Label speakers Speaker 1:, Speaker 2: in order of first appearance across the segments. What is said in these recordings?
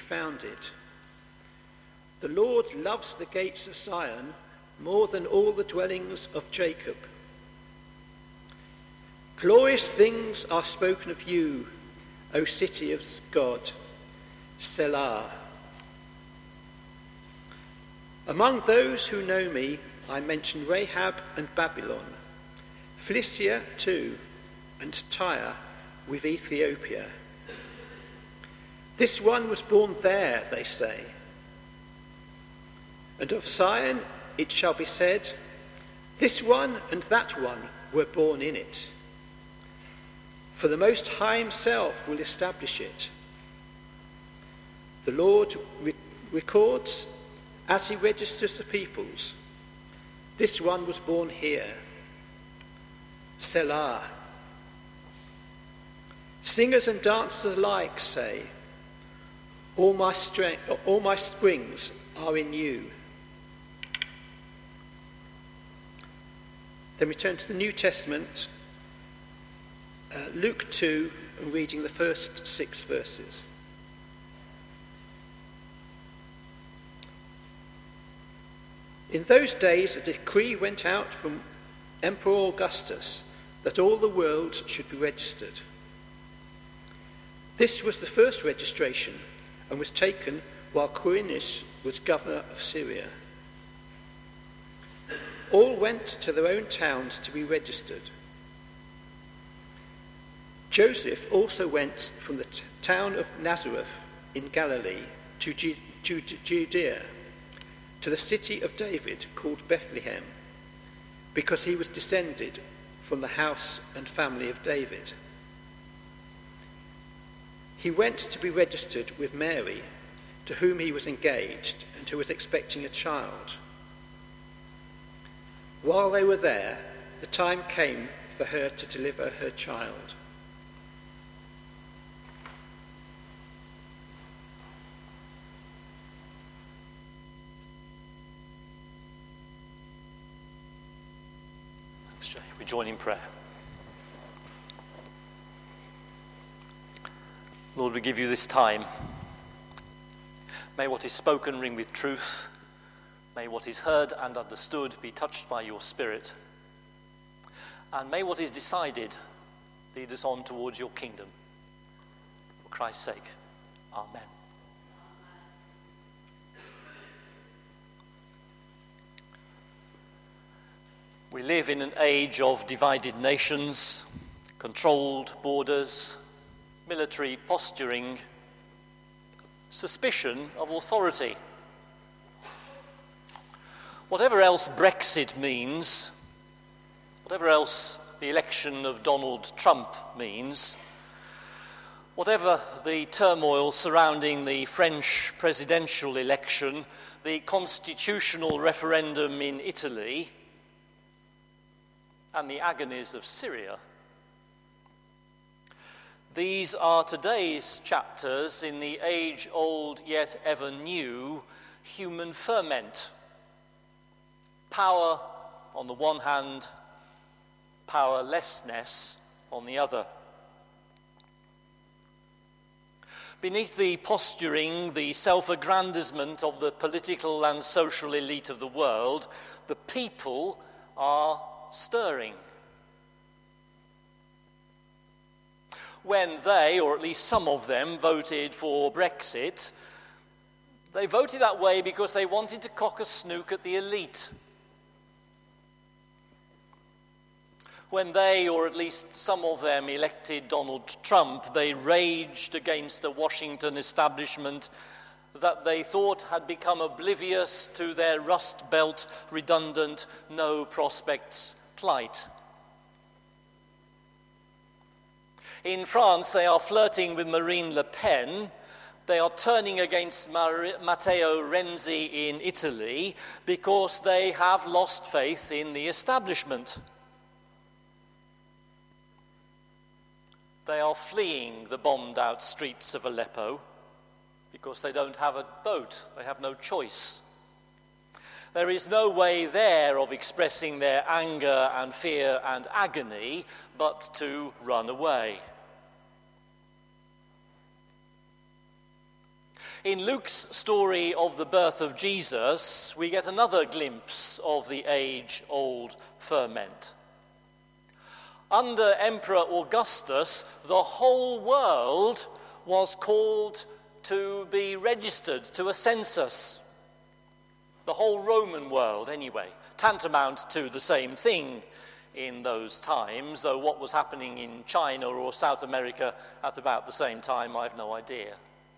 Speaker 1: founded. The Lord loves the gates of Zion more than all the dwellings of Jacob. Glorious things are spoken of you, O city of God, Selah. Among those who know me, I mention Rahab and Babylon, Philistia too, and Tyre with Ethiopia. This one was born there, they say. And of Zion it shall be said, this one and that one were born in it. For the Most High himself will establish it. The Lord records as he registers the peoples. This one was born here. Selah. Singers and dancers alike say, all my springs are in you. Then we turn to the New Testament, Luke 2, and reading the first 6 verses. In those days a decree went out from Emperor Augustus that all the world should be registered. This was the first registration and was taken while Quirinius was governor of Syria. All went to their own towns to be registered. Joseph also went from the town of Nazareth in Galilee to Judea, to the city of David called Bethlehem, because he was descended from the house and family of David. He went to be registered with Mary, to whom he was engaged and who was expecting a child. While they were there, the time came for her to deliver her child.
Speaker 2: We join in prayer. Lord, we give you this time. May what is spoken ring with truth. May what is heard and understood be touched by your Spirit. And may what is decided lead us on towards your kingdom. For Christ's sake, amen. We live in an age of divided nations, controlled borders, military posturing, suspicion of authority. Whatever else Brexit means, whatever else the election of Donald Trump means, whatever the turmoil surrounding the French presidential election, the constitutional referendum in Italy, and the agonies of Syria, these are today's chapters in the age-old yet ever new human ferment. Power on the one hand, powerlessness on the other. Beneath the posturing, the self-aggrandizement of the political and social elite of the world, the people are stirring. When they, or at least some of them, voted for Brexit, they voted that way because they wanted to cock a snook at the elite. When they, or at least some of them, elected Donald Trump, they raged against the Washington establishment that they thought had become oblivious to their Rust Belt, redundant, no prospects plight. In France, they are flirting with Marine Le Pen. They are turning against Matteo Renzi in Italy because they have lost faith in the establishment. They are fleeing the bombed-out streets of Aleppo because they don't have a vote. They have no choice. There is no way there of expressing their anger and fear and agony but to run away. In Luke's story of the birth of Jesus, we get another glimpse of the age-old ferment. Under Emperor Augustus, the whole world was called to be registered to a census. The whole Roman world, anyway, tantamount to the same thing in those times, though what was happening in China or South America at about the same time, I have no idea.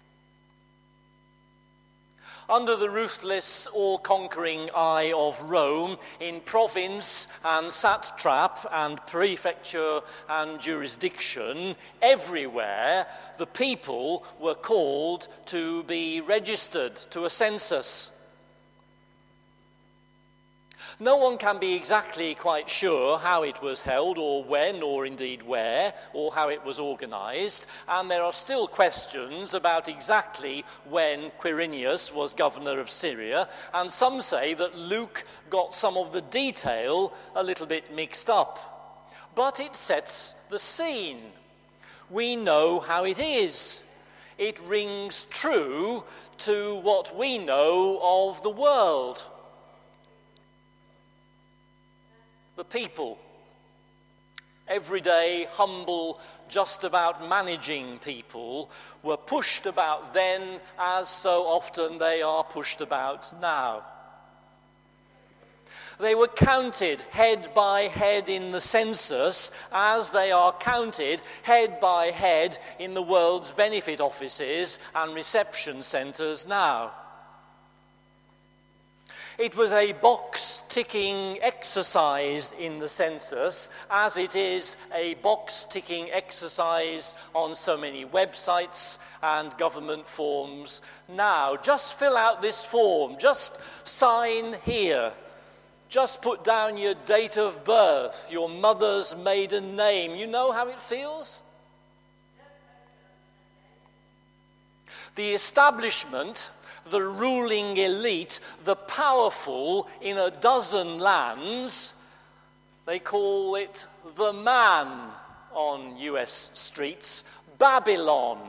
Speaker 2: Under the ruthless, all-conquering eye of Rome, in province and satrap and prefecture and jurisdiction, everywhere the people were called to be registered to a census. No one can be exactly quite sure how it was held, or when, or indeed where, or how it was organized, and there are still questions about exactly when Quirinius was governor of Syria, and some say that Luke got some of the detail a little bit mixed up. But it sets the scene. We know how it is. It rings true to what we know of the world. The people, everyday, humble, just about managing people, were pushed about then as so often they are pushed about now. They were counted head by head in the census as they are counted head by head in the world's benefit offices and reception centres now. It was a box-ticking exercise in the census, as it is a box-ticking exercise on so many websites and government forms now. Just fill out this form, just sign here, just put down your date of birth, your mother's maiden name. You know how it feels? The establishment, the ruling elite, the powerful in a dozen lands, they call it the man on US streets, Babylon.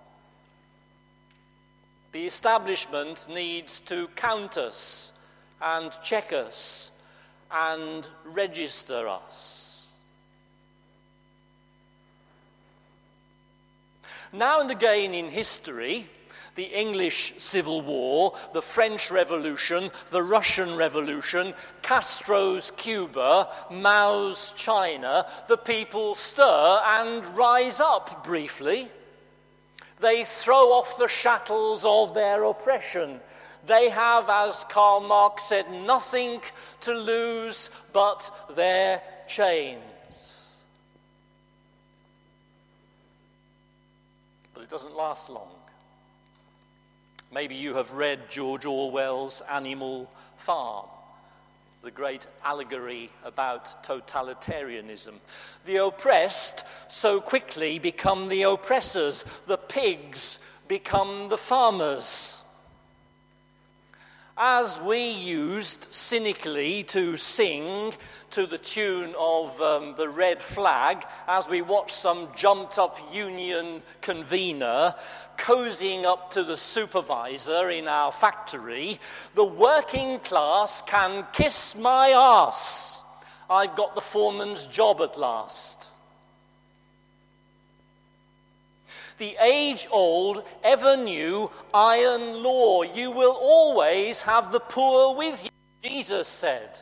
Speaker 2: The establishment needs to count us and check us and register us. Now and again in history, the English Civil War, the French Revolution, the Russian Revolution, Castro's Cuba, Mao's China, the people stir and rise up briefly. They throw off the shackles of their oppression. They have, as Karl Marx said, nothing to lose but their chains. But it doesn't last long. Maybe you have read George Orwell's Animal Farm, the great allegory about totalitarianism. The oppressed so quickly become the oppressors. The pigs become the farmers. As we used cynically to sing to the tune of the Red Flag, as we watched some jumped-up union convener cozying up to the supervisor in our factory, the working class can kiss my arse. I've got the foreman's job at last. The age-old, ever-new iron law, you will always have the poor with you, Jesus said.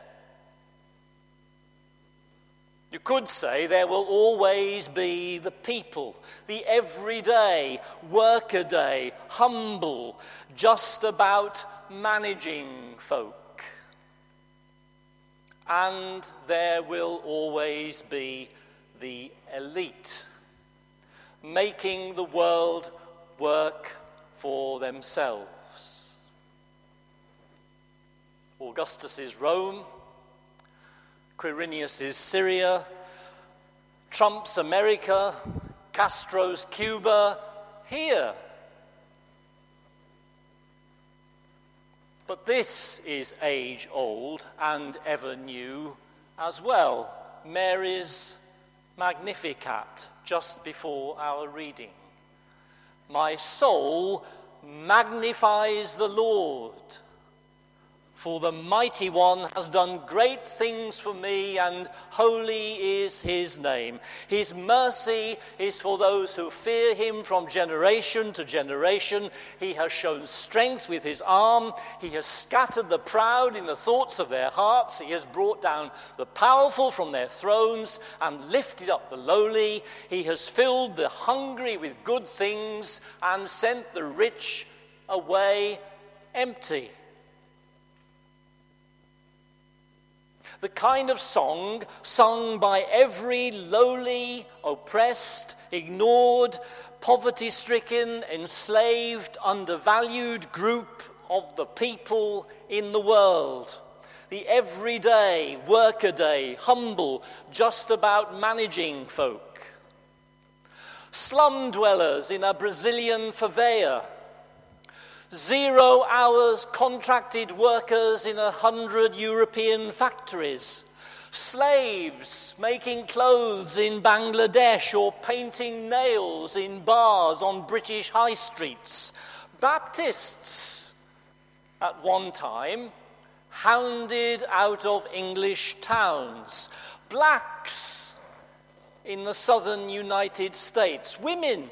Speaker 2: You could say there will always be the people, the everyday, workaday, humble, just about managing folk. And there will always be the elite, making the world work for themselves. Augustus's Rome, Quirinius's Syria, Trump's America, Castro's Cuba, here. But this is age-old and ever new as well. Mary's Magnificat, just before our reading. My soul magnifies the Lord. For the Mighty One has done great things for me, and holy is his name. His mercy is for those who fear him from generation to generation. He has shown strength with his arm. He has scattered the proud in the thoughts of their hearts. He has brought down the powerful from their thrones and lifted up the lowly. He has filled the hungry with good things and sent the rich away empty. The kind of song sung by every lowly, oppressed, ignored, poverty-stricken, enslaved, undervalued group of the people in the world. The everyday, workaday, humble, just about managing folk. Slum dwellers in a Brazilian favela. 0 hours contracted workers in 100 European factories. Slaves making clothes in Bangladesh or painting nails in bars on British high streets. Baptists, at one time, hounded out of English towns. Blacks in the southern United States. Women.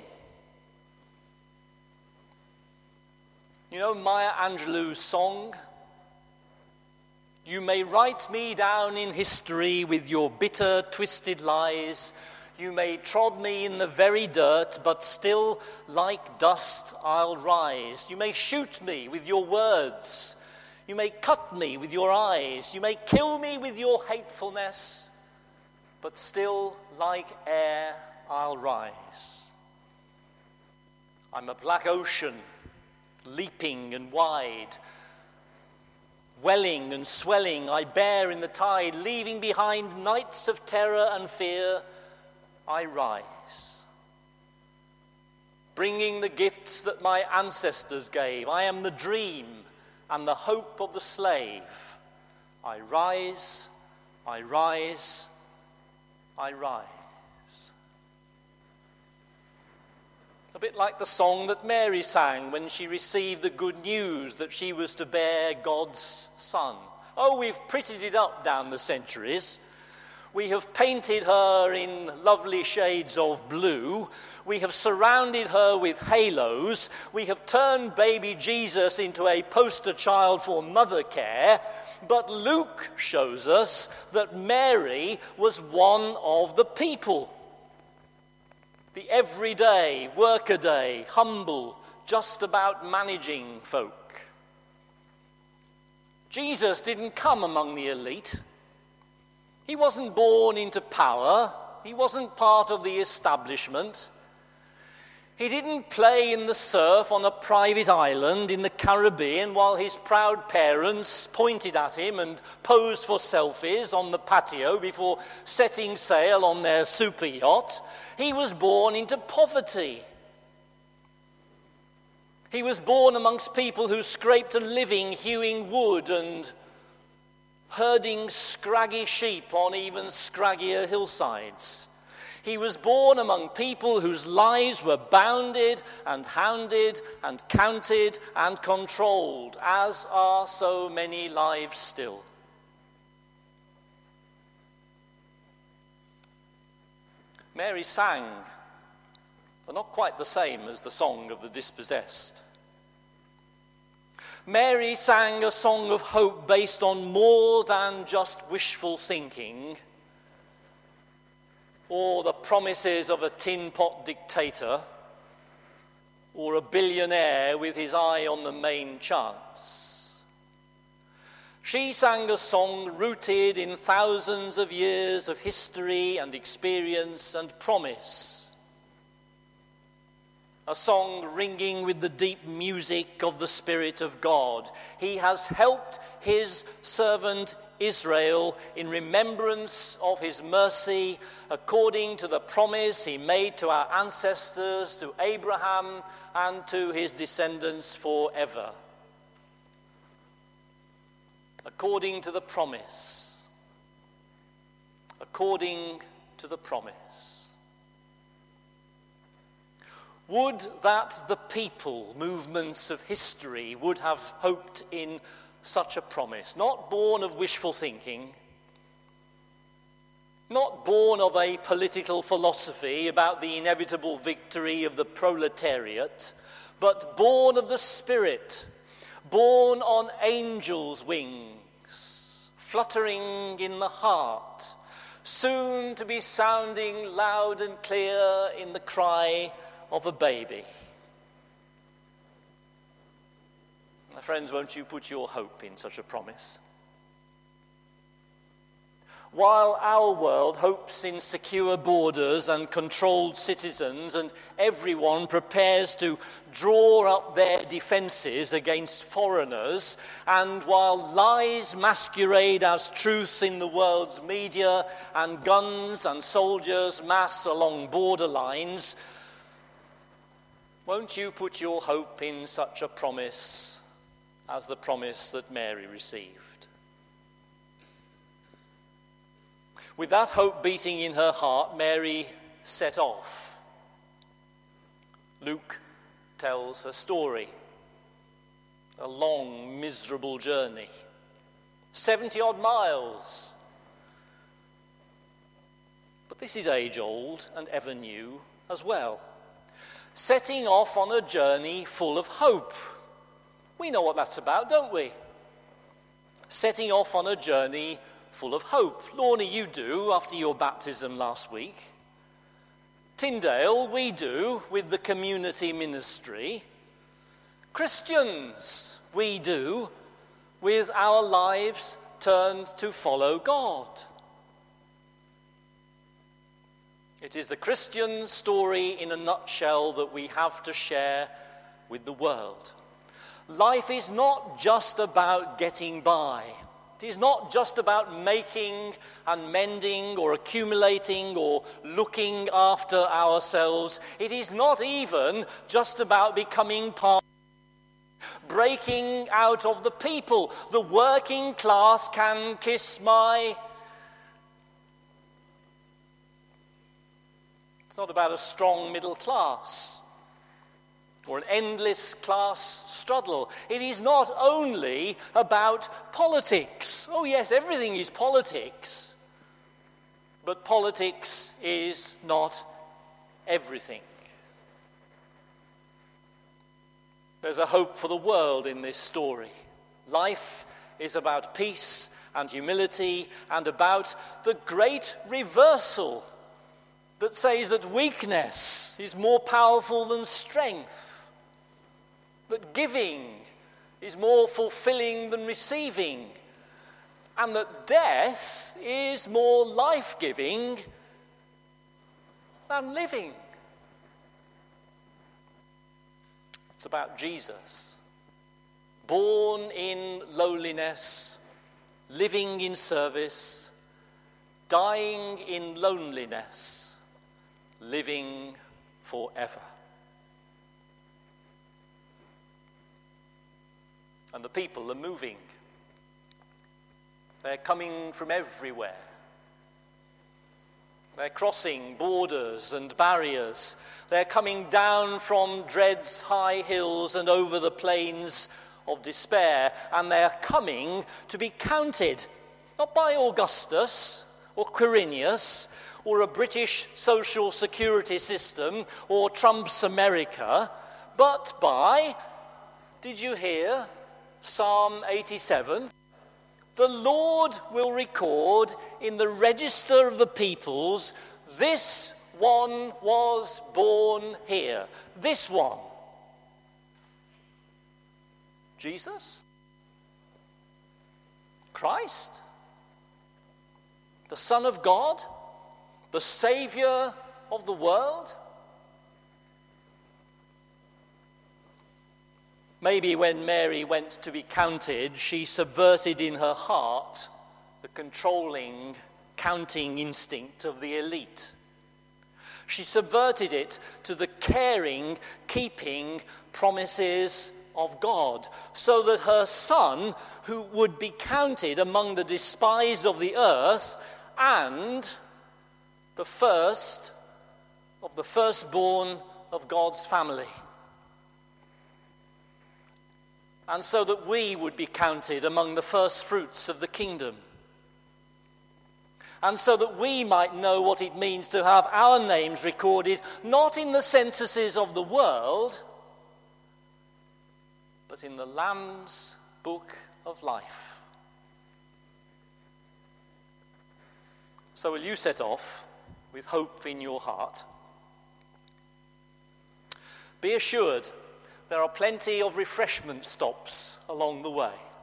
Speaker 2: You know Maya Angelou's song? You may write me down in history with your bitter, twisted lies. You may trod me in the very dirt, but still like dust I'll rise. You may shoot me with your words. You may cut me with your eyes. You may kill me with your hatefulness, but still like air I'll rise. I'm a black ocean, leaping and wide, welling and swelling, I bear in the tide, leaving behind nights of terror and fear, I rise. Bringing the gifts that my ancestors gave, I am the dream and the hope of the slave. I rise, I rise, I rise. A bit like the song that Mary sang when she received the good news that she was to bear God's Son. Oh, we've prettied it up down the centuries. We have painted her in lovely shades of blue. We have surrounded her with halos. We have turned baby Jesus into a poster child for mother care. But Luke shows us that Mary was one of the people. The everyday, workaday, humble, just about managing folk. Jesus didn't come among the elite. He wasn't born into power. He wasn't part of the establishment. He didn't play in the surf on a private island in the Caribbean while his proud parents pointed at him and posed for selfies on the patio before setting sail on their super yacht. He was born into poverty. He was born amongst people who scraped a living hewing wood and herding scraggy sheep on even scraggier hillsides. He was born among people whose lives were bounded and hounded and counted and controlled, as are so many lives still. Mary sang, but not quite the same as the song of the dispossessed. Mary sang a song of hope based on more than just wishful thinking or the promises of a tin pot dictator or a billionaire with his eye on the main chance. She sang a song rooted in thousands of years of history and experience and promise. A song ringing with the deep music of the Spirit of God. He has helped his servant Israel in remembrance of his mercy, according to the promise he made to our ancestors, to Abraham, and to his descendants forever. According to the promise. According to the promise. Would that the people, movements of history, would have hoped in such a promise, not born of wishful thinking, not born of a political philosophy about the inevitable victory of the proletariat, but born of the Spirit, born on angels' wings, fluttering in the heart, soon to be sounding loud and clear in the cry of a baby. My friends, won't you put your hope in such a promise? While our world hopes in secure borders and controlled citizens, and everyone prepares to draw up their defences against foreigners, and while lies masquerade as truth in the world's media, and guns and soldiers mass along borderlines, won't you put your hope in such a promise as the promise that Mary received? With that hope beating in her heart, Mary set off. Luke tells her story. A long, miserable journey. 70-odd miles. But this is age-old and ever new as well. Setting off on a journey full of hope. We know what that's about, don't we? Setting off on a journey full of hope. Lorna, you do, after your baptism last week. Tyndale, we do, with the community ministry. Christians, we do, with our lives turned to follow God. It is the Christian story in a nutshell that we have to share with the world. Life is not just about getting by. It is not just about making and mending or accumulating or looking after ourselves. It is not even just about becoming part, breaking out of the people. The working class can kiss my... It's not about a strong middle class or an endless class struggle. It is not only about politics. Oh yes, everything is politics. But politics is not everything. There's a hope for the world in this story. Life is about peace and humility and about the great reversal that says that weakness is more powerful than strength. That giving is more fulfilling than receiving, and that death is more life-giving than living. It's about Jesus, born in lowliness, living in service, dying in loneliness, living forever. And the people are moving. They're coming from everywhere. They're crossing borders and barriers. They're coming down from dread's high hills and over the plains of despair. And they're coming to be counted, not by Augustus or Quirinius or a British social security system or Trump's America, but by, did you hear, Psalm 87, the Lord will record in the register of the peoples, this one was born here. This one. Jesus? Christ? The Son of God? The Saviour of the world? Maybe when Mary went to be counted, she subverted in her heart the controlling, counting instinct of the elite. She subverted it to the caring, keeping promises of God, so that her son, who would be counted among the despised of the earth, and the first of the firstborn of God's family. And so that we would be counted among the first fruits of the kingdom. And so that we might know what it means to have our names recorded, not in the censuses of the world, but in the Lamb's book of life. So will you set off with hope in your heart? Be assured there are plenty of refreshment stops along the way.